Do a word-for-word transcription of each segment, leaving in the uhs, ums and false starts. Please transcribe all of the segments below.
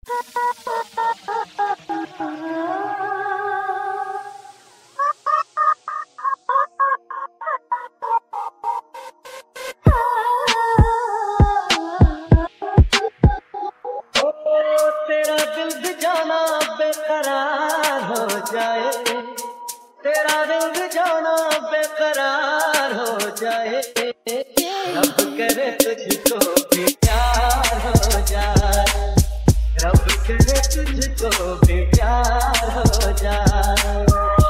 बेकरार हो जाए, तेरा दिल भी जाना बेकरार हो जाए। रब करे तुझको भी प्यार हो जाए, रब करे तुझको भी प्यार हो जाए।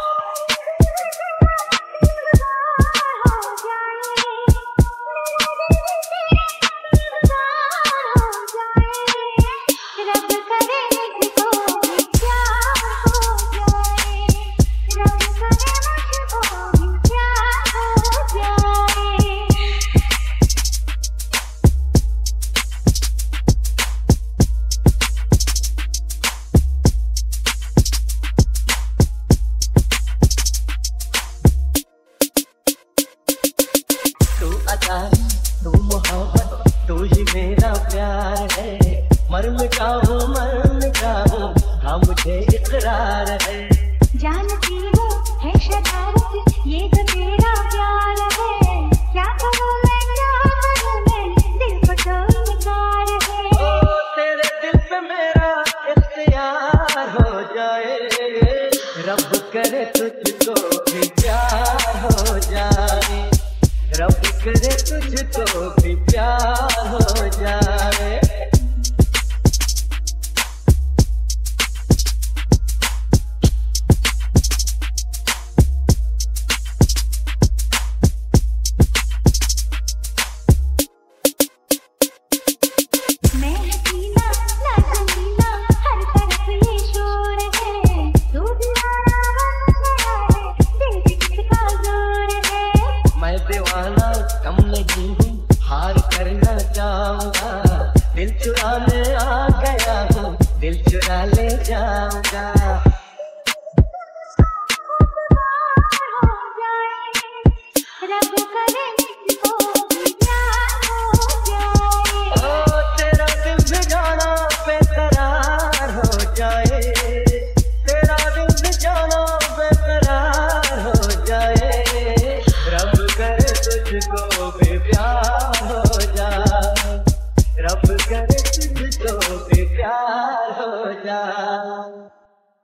तू मोहब्बत तू ही मेरा प्यार है, मर मिटाऊं मर मिटाऊं हाँ मुझे इकरार है। जानती हूँ है शरारत ये तो तेरा प्यार है, क्या करूँ मैं क्या करूँ मैं दिल को तो इनकार है। ओ तेरे दिल पे मेरा इख्तियार हो जाए, रब करे तुझको भी प्यार हो जाए, रब करे तुझको भी प्यार हो जाए। मैं हसीना ना कमीना हर तरफ ये शोर है, तू दीवाना बन गया है दिल पे किसका जोर है। मैं दीवाना कम नहीं हूँ हार करना चाहूँगा, दिल चुराने आ गया हूँ दिल चुरा ले जाऊँगा।